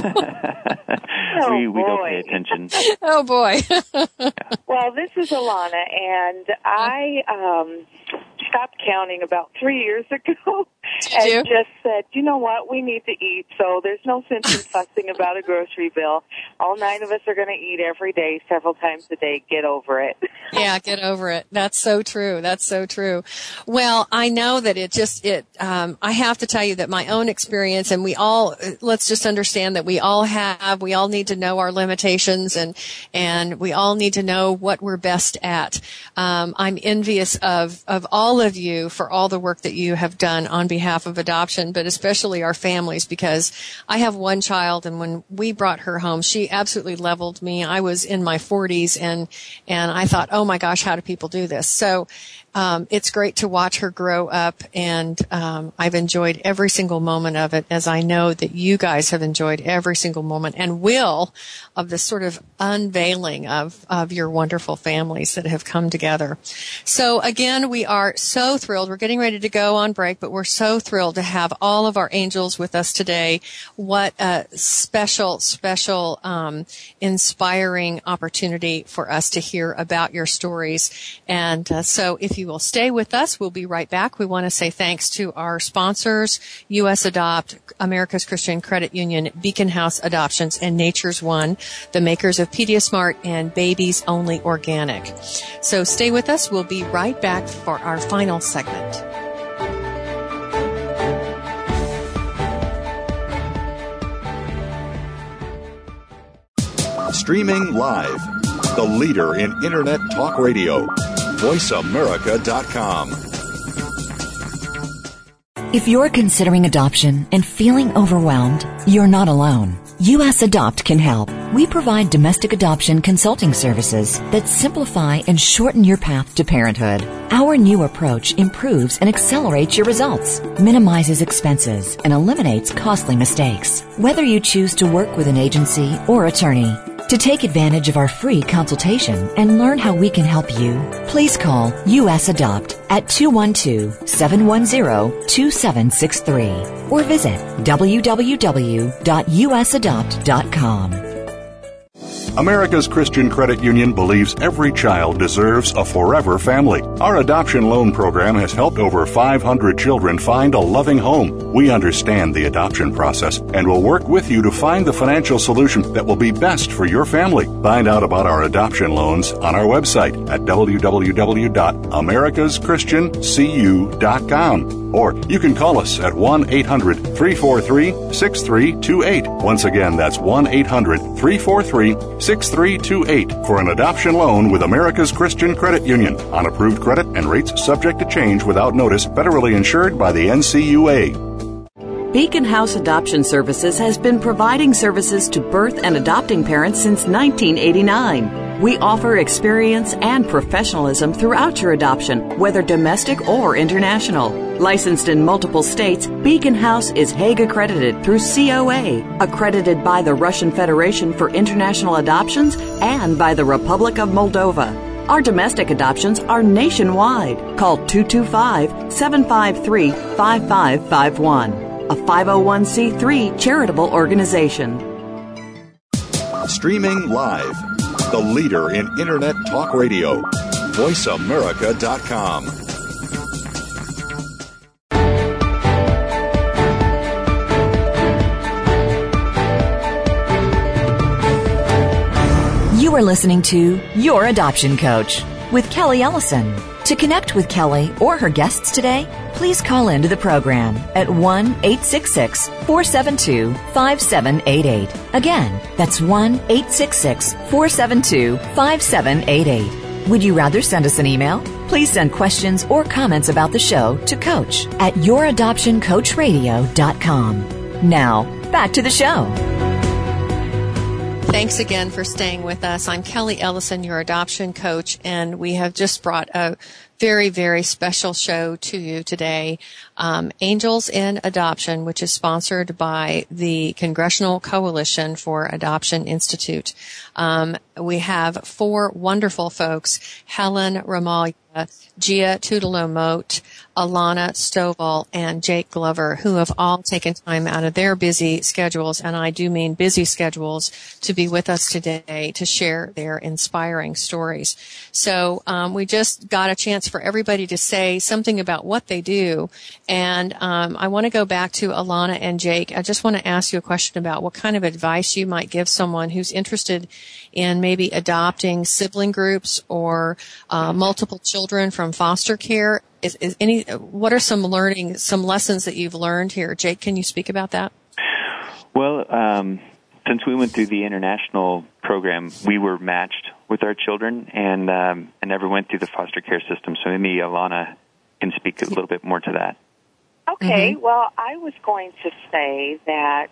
Oh, we, we boy. don't pay attention. Oh, boy. Yeah. Well, this is Alana, and I um, stopped counting about three years ago Did and you? just said, you know what, we need to eat, so there's no sense in fussing about a grocery bill. All nine of us are going to eat every day, several times a day. Get over it. Yeah, get over it. That's so true. That's so true. Well, I know that it just, it, um, I have to tell you that my own experience, and we all, let's just understand that we all have, we all need to know our limitations, and, and we all need to know what we're best at. Um, I'm envious of, of all of you for all the work that you have done on behalf of adoption, but especially our families, because I have one child, and when we brought her home, she absolutely leveled me. I was in my forties, and, and I thought, oh my gosh, how do people do this? So, um, it's great to watch her grow up, and, um, I've enjoyed every single moment of it, as I know that you guys have enjoyed every single moment and will of this sort of unveiling of, of your wonderful families that have come together. So again, we are so thrilled. We're getting ready to go on break, but we're so thrilled to have all of our angels with us today. What a special, special, um, inspiring opportunity for us to hear about your stories. And uh, so if you will stay with us, we'll be right back. We want to say thanks to our sponsors, U S Adopt, America's Christian Credit Union, Beacon House Adoptions, and Nature's One, the makers of PediaSmart and Babies Only Organic. So stay with us. We'll be right back for our final segment. Streaming live, the leader in Internet talk radio, voice america dot com. If you're considering adoption and feeling overwhelmed, you're not alone. U S Adopt can help. We provide domestic adoption consulting services that simplify and shorten your path to parenthood. Our new approach improves and accelerates your results, minimizes expenses, and eliminates costly mistakes. Whether you choose to work with an agency or attorney, to take advantage of our free consultation and learn how we can help you, please call U S Adopt at two one two, seven one zero, two seven six three or visit w w w dot u s adopt dot com. America's Christian Credit Union believes every child deserves a forever family. Our adoption loan program has helped over five hundred children find a loving home. We understand the adoption process and will work with you to find the financial solution that will be best for your family. Find out about our adoption loans on our website at w w w dot americas christian c u dot com, or you can call us at one eight hundred, three four three, six three two eight. Once again, that's one eight hundred three four three six three two eight for an adoption loan with America's Christian Credit Union. On approved credit and rates subject to change without notice, federally insured by the N C U A. Beacon House Adoption Services has been providing services to birth and adopting parents since nineteen eighty-nine. We offer experience and professionalism throughout your adoption, whether domestic or international. Licensed in multiple states, Beacon House is Hague accredited through C O A, accredited by the Russian Federation for International Adoptions and by the Republic of Moldova. Our domestic adoptions are nationwide. Call two two five, seven five three, five five five one. A five oh one c three charitable organization. Streaming live, the leader in Internet talk radio, voice america dot com. You are listening to Your Adoption Coach with Kelly Ellison. To connect with Kelly or her guests today, please call into the program at one eight six six, four seven two, five seven eight eight. Again, that's one eight six six, four seven two, five seven eight eight. Would you rather send us an email? Please send questions or comments about the show to coach at your adoption coach radio dot com. Now, back to the show. Thanks again for staying with us. I'm Kelly Ellison, your adoption coach, and we have just brought a very, very special show to you today, um, Angels in Adoption, which is sponsored by the Congressional Coalition for Adoption Institute. Um, we have four wonderful folks, Helen Ramalia, Gia Tudelo-Moat, Alana Stovall, and Jake Glover, who have all taken time out of their busy schedules, and I do mean busy schedules, to be with us today to share their inspiring stories. So um, we just got a chance for everybody to say something about what they do, and um, I want to go back to Alana and Jake. I just want to ask you a question about what kind of advice you might give someone who's interested in maybe adopting sibling groups or uh, multiple children from foster care. Is, is any, what are some learning, some lessons that you've learned here? Jake, can you speak about that? Well, um, since we went through the international program, we were matched with our children and um, and never went through the foster care system. So maybe Alana can speak a little bit more to that. Okay. Mm-hmm. Well, I was going to say that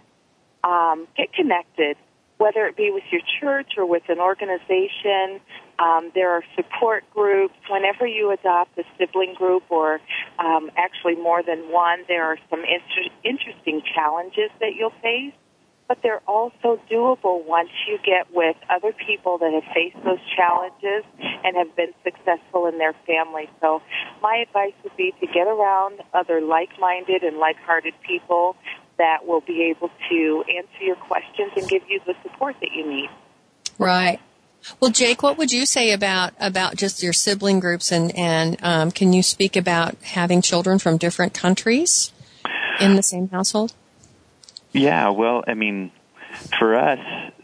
um, get connected, whether it be with your church or with an organization. Um, there are support groups. Whenever you adopt a sibling group or um, actually more than one, there are some inter- interesting challenges that you'll face, but they're also doable once you get with other people that have faced those challenges and have been successful in their family. So my advice would be to get around other like-minded and like-hearted people that will be able to answer your questions and give you the support that you need. Right. Well, Jake, what would you say about about just your sibling groups, and and um, can you speak about having children from different countries in the same household? Yeah, well, I mean, for us,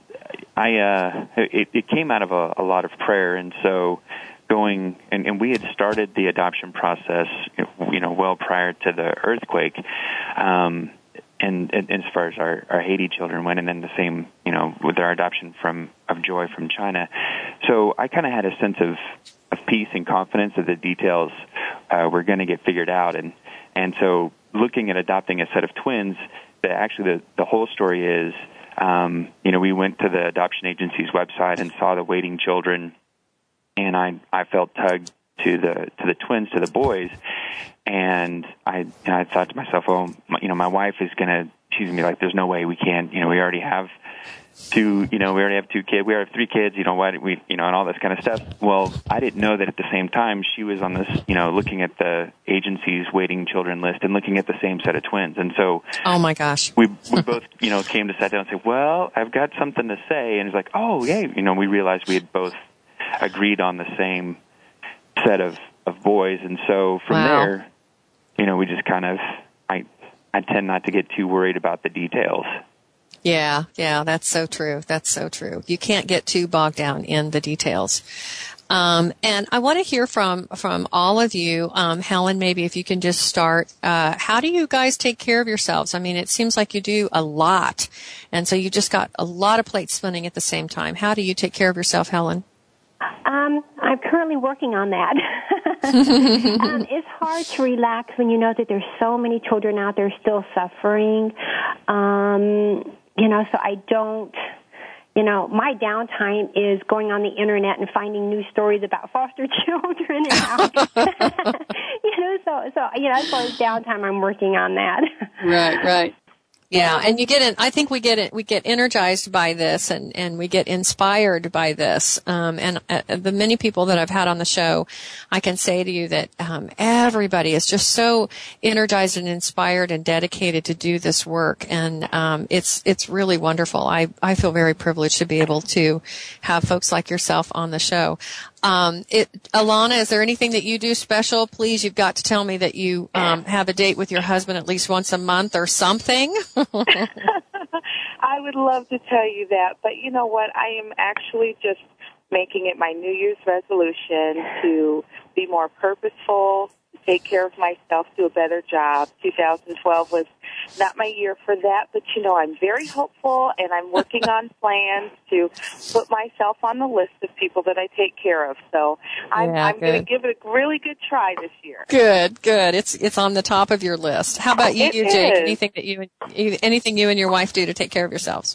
I uh, it, it came out of a, a lot of prayer, and so going and, and we had started the adoption process, you know, well prior to the earthquake. Um, And, and, and as far as our, our Haiti children went, and then the same, you know, with our adoption from of Joy from China. So I kind of had a sense of, of peace and confidence that the details uh, were going to get figured out. And, and so looking at adopting a set of twins, the, actually the, the whole story is, um, you know, we went to the adoption agency's website and saw the waiting children, and I, I felt tugged to the to the twins, to the boys. And I, and I thought to myself, well, you know, my wife is going to, she's going to be like, there's no way we can't, you know, we already have two, you know, we already have two kids, we already have three kids, you know, why did we, you know, and all this kind of stuff. Well, I didn't know that at the same time she was on this, you know, looking at the agency's waiting children list and looking at the same set of twins. And so, oh my gosh, we we both, you know, came to sit down and say, well, I've got something to say. And it's like, oh, yeah, you know, we realized we had both agreed on the same set of, of boys. And so from wow. there, you know, we just kind of, I I tend not to get too worried about the details. Yeah, yeah, that's so true. That's so true. You can't get too bogged down in the details. Um, and I want to hear from, from all of you. Um, Helen, maybe if you can just start, uh, how do you guys take care of yourselves? I mean, it seems like you do a lot. And so you just got a lot of plates spinning at the same time. How do you take care of yourself, Helen? Um, I'm currently working on that. um, it's hard to relax when you know that there's so many children out there still suffering. Um, you know, so I don't, you know, my downtime is going on the internet and finding new stories about foster children and how, you know, so, so, you know, as far as downtime, I'm working on that. Right, right. Yeah, and you get in, I think we get it, we get energized by this and, and we get inspired by this. Um, and uh, the many people that I've had on the show, I can say to you that, um, everybody is just so energized and inspired and dedicated to do this work. And, um, it's, it's really wonderful. I, I feel very privileged to be able to have folks like yourself on the show. Um, it, Alana, is there anything that you do special? Please, you've got to tell me that you, um, have a date with your husband at least once a month or something. I would love to tell you that, but you know what? I am actually just making it my New Year's resolution to be more purposeful, to take care of myself, do a better job. two thousand twelve was not my year for that, but you know, I'm very hopeful and I'm working on plans to put myself on the list of people that I take care of. So I'm, yeah, I'm going to give it a really good try this year. Good, good. It's it's on the top of your list. How about you, you Jake? Anything that you anything you and your wife do to take care of yourselves?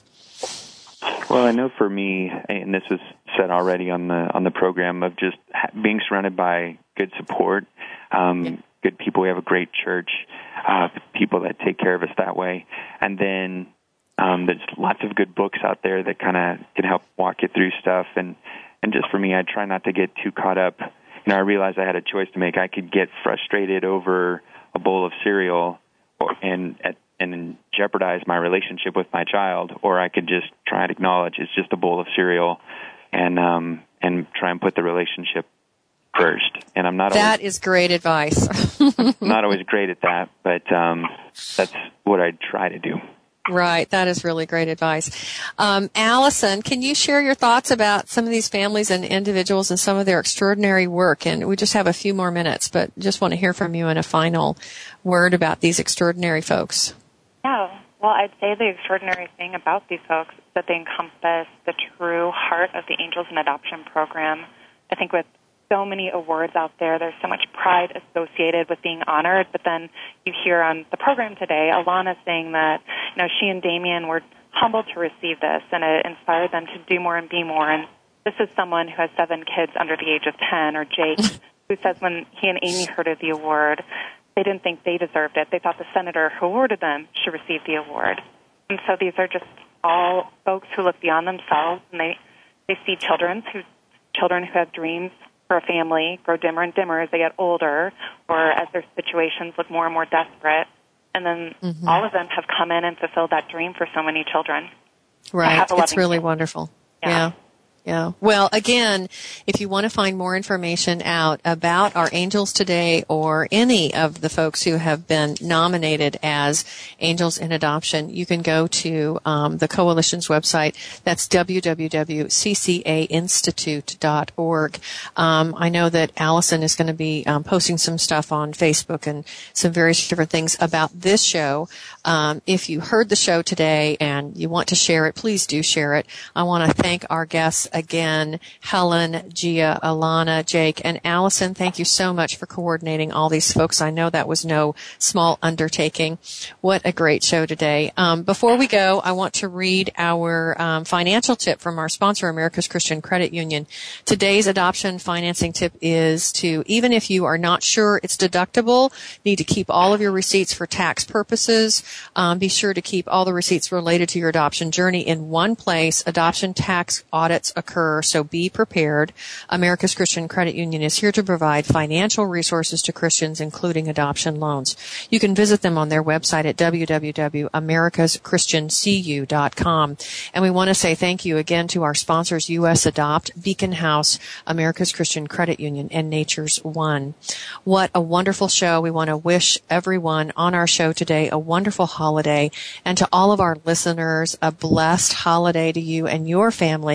Well, I know for me, and this was said already on the on the program, of just being surrounded by good support, um, yeah. good people. We have a great church, uh, people that take care of us that way, and then um, there's lots of good books out there that kind of can help walk you through stuff. And and just for me, I try not to get too caught up. You know, I realized I had a choice to make. I could get frustrated over a bowl of cereal, or, and at and jeopardize my relationship with my child, or I could just try and acknowledge it's just a bowl of cereal and um and try and put the relationship first. And I'm not That always, is great advice. not always great at that, but um that's what I try to do. Right. That is really great advice. Um, Allison, can you share your thoughts about some of these families and individuals and some of their extraordinary work? And we just have a few more minutes, but just want to hear from you in a final word about these extraordinary folks. Yeah. Well, I'd say the extraordinary thing about these folks is that they encompass the true heart of the Angels in Adoption program. I think with so many awards out there, there's so much pride associated with being honored, but then you hear on the program today, Alana saying that, you know, she and Damien were humbled to receive this, and it inspired them to do more and be more. And this is someone who has seven kids under the age of ten, or Jake, who says when he and Amy heard of the award, they didn't think they deserved it. They thought the senator who awarded them should receive the award. And so these are just all folks who look beyond themselves, and they, they see children who, children who have dreams for a family grow dimmer and dimmer as they get older, or as their situations look more and more desperate. And then mm-hmm. all of them have come in and fulfilled that dream for so many children. Right. It's really family. wonderful. Yeah. yeah. Yeah. Well, again, if you want to find more information out about our Angels Today or any of the folks who have been nominated as Angels in Adoption, you can go to um, the Coalition's website. That's w w w dot c c a institute dot org. Um, I know that Allison is going to be um, posting some stuff on Facebook and some various different things about this show. Um, if you heard the show today and you want to share it, please do share it. I want to thank our guests again, Helen, Gia, Alana, Jake, and Allison. Thank you so much for coordinating all these folks. I know that was no small undertaking. What a great show today. Um, before we go, I want to read our um, financial tip from our sponsor, America's Christian Credit Union. Today's adoption financing tip is to, even if you are not sure it's deductible, need to keep all of your receipts for tax purposes. Um, be sure to keep all the receipts related to your adoption journey in one place. Adoption tax audits occur, so be prepared. America's Christian Credit Union is here to provide financial resources to Christians, including adoption loans. You can visit them on their website at w w w dot americas christian c u dot com. And we want to say thank you again to our sponsors, U S Adopt, Beacon House, America's Christian Credit Union, and Nature's One. What a wonderful show. We want to wish everyone on our show today a wonderful holiday, and to all of our listeners, a blessed holiday to you and your families.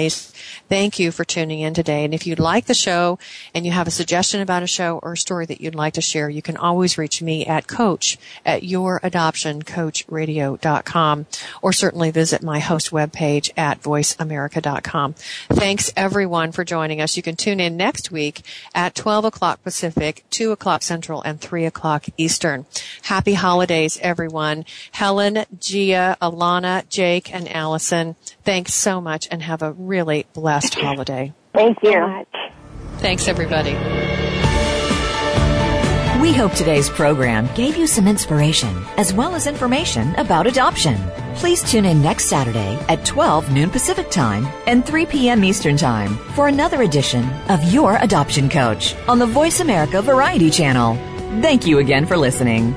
Thank you for tuning in today. And if you'd like the show and you have a suggestion about a show or a story that you'd like to share, you can always reach me at coach at your adoption coach radio dot com, or certainly visit my host webpage at voice america dot com. Thanks everyone for joining us. You can tune in next week at twelve o'clock Pacific, two o'clock Central, and three o'clock Eastern. Happy holidays, everyone. Helen, Gia, Alana, Jake, and Allison, thanks so much and have a really blessed holiday. Thank you. Thanks, everybody. We hope today's program gave you some inspiration as well as information about adoption. Please tune in next Saturday at twelve noon Pacific Time and three p.m. Eastern Time for another edition of Your Adoption Coach on the Voice America Variety Channel. Thank you again for listening.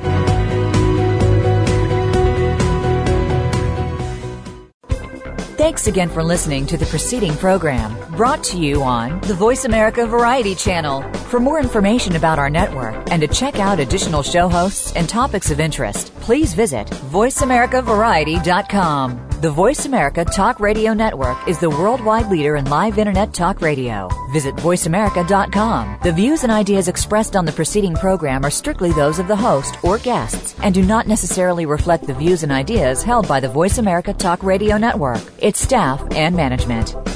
Thanks again for listening to the preceding program brought to you on the Voice America Variety Channel. For more information about our network and to check out additional show hosts and topics of interest, please visit voice america variety dot com. The Voice America Talk Radio Network is the worldwide leader in live Internet talk radio. Visit voice america dot com. The views and ideas expressed on the preceding program are strictly those of the host or guests and do not necessarily reflect the views and ideas held by the Voice America Talk Radio Network, its staff, and management.